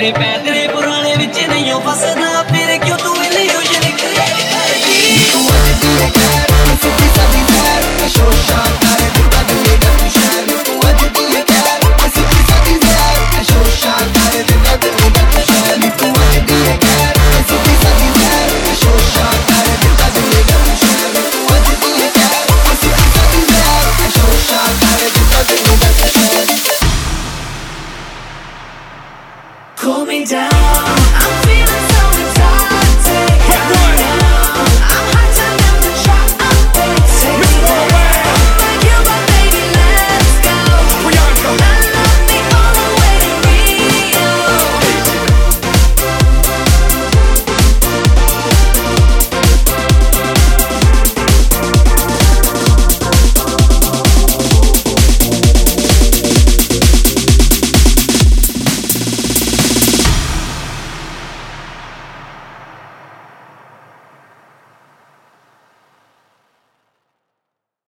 तेरे पैदरे पुराने विच नहीं हो फसदा फिर क्यों तू इल्यूजन क्रिएट करदी तू अजदी है खैर सिटी सादी खैर शोशा करे दिखा देगा तू शहर तू अजदी है खैर सिटी सादी खैर शोशा करे दिखा देगा तू शहर तू अजदी है खैर सिटी सादी खैर शोशा करे दिखा देगा तू शहर तू अजदी है खैर सिटी सादी खैर शोशा करे दिखा देगा तू शहर Cool me down